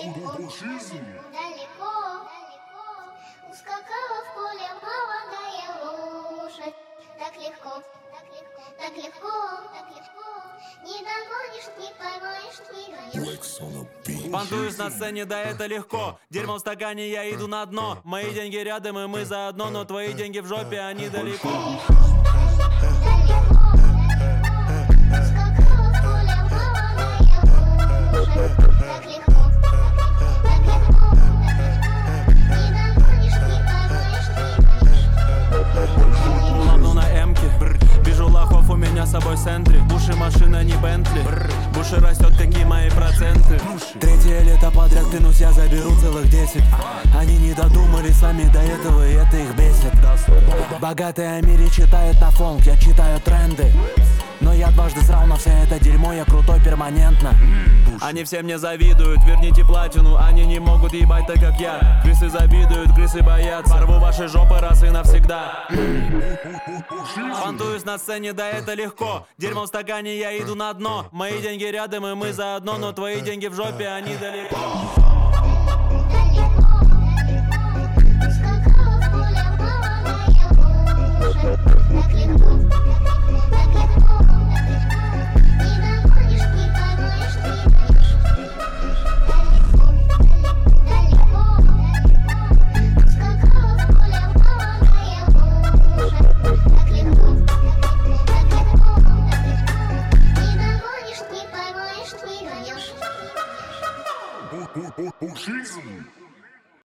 далеко, далеко, ускакала в поле молодая лошадь. Так легко, так легко, так легко, так легко. Не догонишь, не поймаешь, не гонишь. Понтуюсь на сцене, да это легко. Дерьмо в стакане, я иду на дно. Мои деньги рядом, и мы заодно. Но твои деньги в жопе, они далеко. Ловну на эмке, вижу лохов у меня с собой в центре. Буши машина, не Бентли. Буши растет, какие мои проценты. Третье лето подряд, клянусь, я заберу целых 10. Они не додумали сами до этого, и это их бесит. Богатые о мире читают на фонк, я читаю тренды. Но я дважды срал на все это дерьмо, я крутой перманентно. Они все мне завидуют, верните платину. Они не могут ебать так, как я. Крысы завидуют, крысы боятся. Порву ваши жопы раз и навсегда. Понтуюсь на сцене, да это легко. Дерьмо в стакане, я иду на дно. Мои деньги рядом, и мы заодно. Но твои деньги в жопе, они далеко.